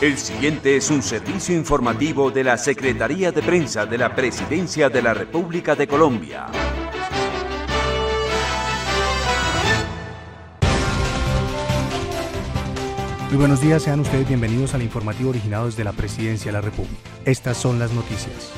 El siguiente es un servicio informativo de la Secretaría de Prensa de la Presidencia de la República de Colombia. Muy buenos días, sean ustedes bienvenidos al informativo originado desde la Presidencia de la República. Estas son las noticias.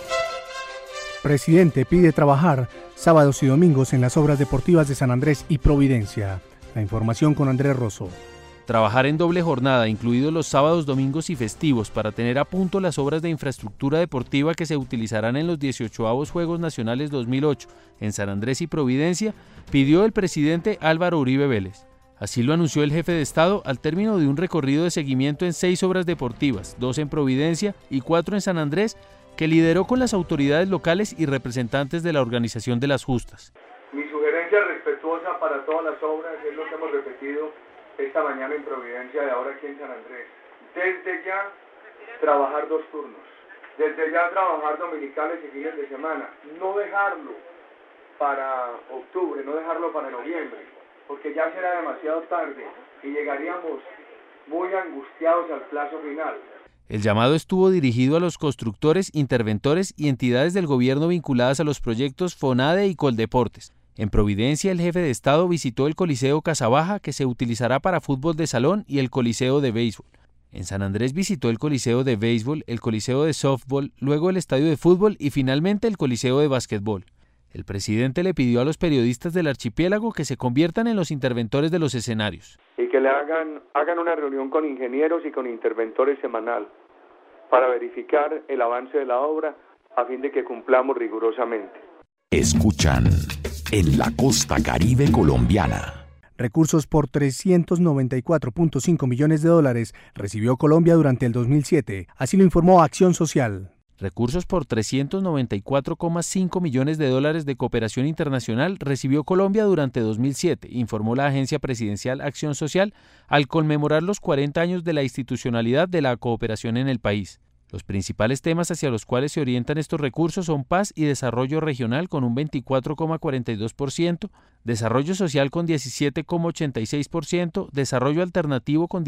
Presidente pide trabajar sábados y domingos en las obras deportivas de San Andrés y Providencia. La información con Andrés Rosso. Trabajar en doble jornada, incluidos los sábados, domingos y festivos, para tener a punto las obras de infraestructura deportiva que se utilizarán en los 18avos Juegos Nacionales 2008 en San Andrés y Providencia, pidió el presidente Álvaro Uribe Vélez. Así lo anunció el jefe de Estado al término de un recorrido de seguimiento en 6 obras deportivas, 2 en Providencia y 4 en San Andrés, que lideró con las autoridades locales y representantes de la organización de las justas. Mi sugerencia respetuosa para todas las obras es lo que hemos repetido esta mañana en Providencia y ahora aquí en San Andrés. Desde ya, trabajar 2 turnos. Desde ya, trabajar dominicales y fines de semana. No dejarlo para octubre, no dejarlo para noviembre, porque ya será demasiado tarde y llegaríamos muy angustiados al plazo final. El llamado estuvo dirigido a los constructores, interventores y entidades del gobierno vinculadas a los proyectos FONADE y Coldeportes. En Providencia, el jefe de Estado visitó el Coliseo Casabaja, que se utilizará para fútbol de salón, y el Coliseo de béisbol. En San Andrés visitó el Coliseo de béisbol, el Coliseo de softball, luego el Estadio de fútbol y finalmente el Coliseo de básquetbol. El presidente le pidió a los periodistas del archipiélago que se conviertan en los interventores de los escenarios. Y que le hagan una reunión con ingenieros y con interventores semanal para verificar el avance de la obra a fin de que cumplamos rigurosamente. Escuchan en la costa caribe colombiana. Recursos por $394.5 millones recibió Colombia durante el 2007, así lo informó Acción Social. Recursos por $394,5 millones de cooperación internacional recibió Colombia durante 2007, informó la agencia presidencial Acción Social al conmemorar los 40 años de la institucionalidad de la cooperación en el país. Los principales temas hacia los cuales se orientan estos recursos son paz y desarrollo regional con un 24,42%, desarrollo social con 17,86%, desarrollo alternativo con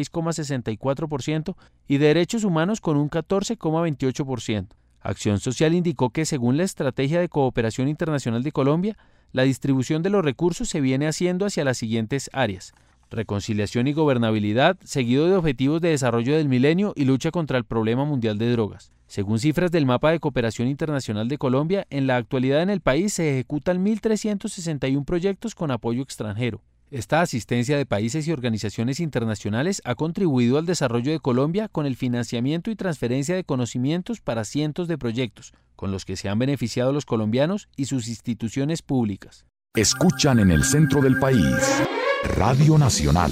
16,64% y derechos humanos con un 14,28%. Acción Social indicó que según la Estrategia de Cooperación Internacional de Colombia, la distribución de los recursos se viene haciendo hacia las siguientes áreas: reconciliación y gobernabilidad, seguido de objetivos de desarrollo del milenio y lucha contra el problema mundial de drogas. Según cifras del Mapa de Cooperación Internacional de Colombia, en la actualidad en el país se ejecutan 1.361 proyectos con apoyo extranjero. Esta asistencia de países y organizaciones internacionales ha contribuido al desarrollo de Colombia con el financiamiento y transferencia de conocimientos para cientos de proyectos, con los que se han beneficiado los colombianos y sus instituciones públicas. Escuchan en el centro del país. Radio Nacional.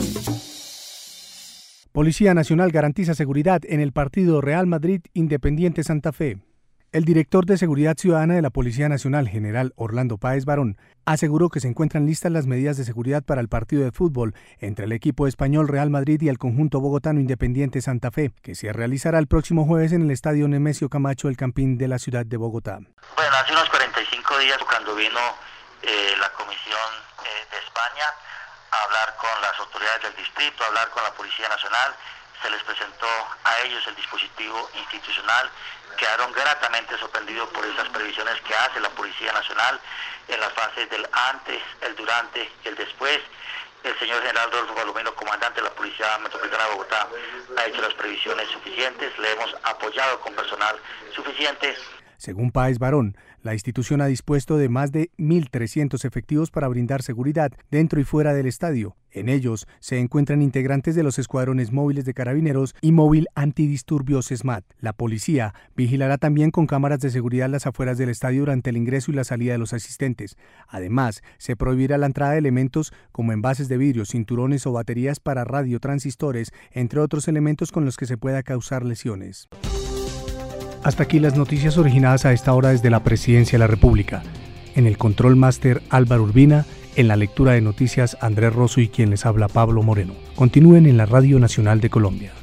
Policía Nacional garantiza seguridad en el partido Real Madrid-Independiente Santa Fe. El director de Seguridad Ciudadana de la Policía Nacional, general Orlando Páez Barón, aseguró que se encuentran listas las medidas de seguridad para el partido de fútbol entre el equipo español Real Madrid y el conjunto bogotano Independiente Santa Fe, que se realizará el próximo jueves en el estadio Nemesio Camacho, el Campín de la ciudad de Bogotá. Bueno, hace unos 45 días cuando vino la Comisión de España a hablar con las autoridades del distrito, a hablar con la Policía Nacional, se les presentó a ellos el dispositivo institucional, quedaron gratamente sorprendidos por esas previsiones que hace la Policía Nacional en las fases del antes, el durante y el después. El señor general Rodolfo Palomino, comandante de la Policía Metropolitana de Bogotá, ha hecho las previsiones suficientes, le hemos apoyado con personal suficiente. Según Páez Barón, la institución ha dispuesto de más de 1.300 efectivos para brindar seguridad dentro y fuera del estadio. En ellos se encuentran integrantes de los escuadrones móviles de carabineros y móvil antidisturbios SMAT. La policía vigilará también con cámaras de seguridad las afueras del estadio durante el ingreso y la salida de los asistentes. Además, se prohibirá la entrada de elementos como envases de vidrio, cinturones o baterías para radiotransistores, entre otros elementos con los que se pueda causar lesiones. Hasta aquí las noticias originadas a esta hora desde la Presidencia de la República. En el Control Máster Álvaro Urbina, en la lectura de noticias Andrés Rosso y quien les habla Pablo Moreno. Continúen en la Radio Nacional de Colombia.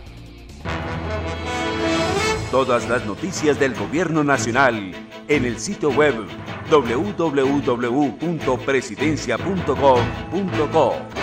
Todas las noticias del Gobierno Nacional en el sitio web www.presidencia.gov.co.